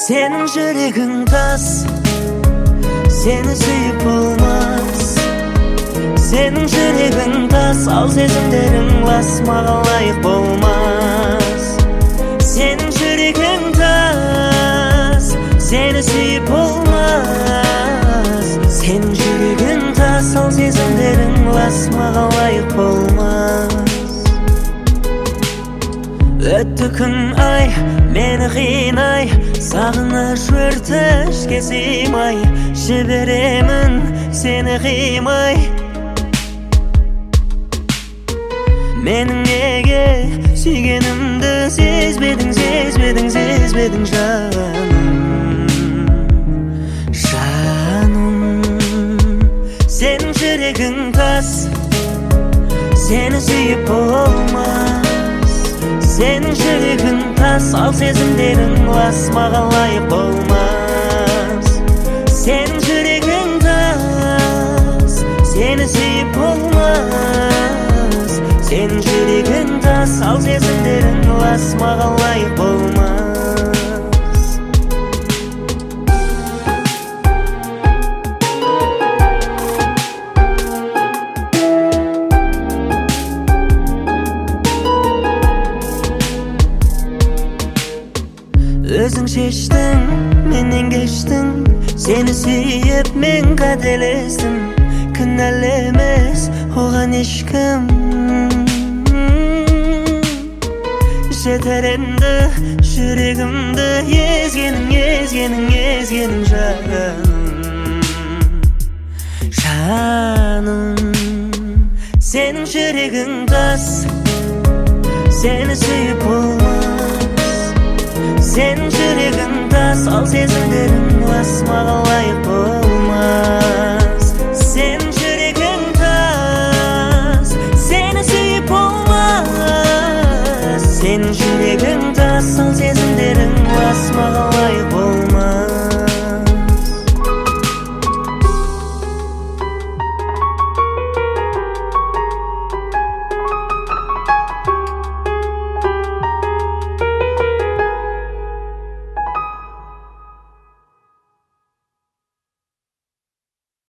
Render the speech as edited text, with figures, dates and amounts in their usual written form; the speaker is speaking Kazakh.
Senin жүрегің тас, сені сүйіп болмас. Senin жүрегің тас, ал сезімдерің лас, маған лайық болмас. Senin жүрегің тас, сені сүйіп болмас. Senin жүрегің тас, ал сезімдерің лас, маған лайық болмас. Өтті күн ай, мені қинай, сағыныш өрті ішке сыймай, жіберемін сені қимай. Менің неге сүйгенімді сезбедің, сезбедің, сезбедің жаным, жаным. Senin жүрегің тас, сені сүйіп болмас. Senin жүрегің тас, ал сезімдерің лас, маған лайық болмас. Senin жүрегің тас, сені сүйіп болмас. Senin жүрегің тас, ал сезімдерің лас, маған лайық болмас. Өзің шештің, менен кештің, сені сүйіп мен қателестім. Кінәлі емес оған ешкім. Жетер енді жүрегімді езгенің, езгенің, езгенің жаным, жаным. Senin жүрегің тас, сені сүйіп болмас. Senin жүрегің тас, ал сезімдерің лас, маған лайық болмас. Senin жүрегің тас, сені сүйіп болмас. Senin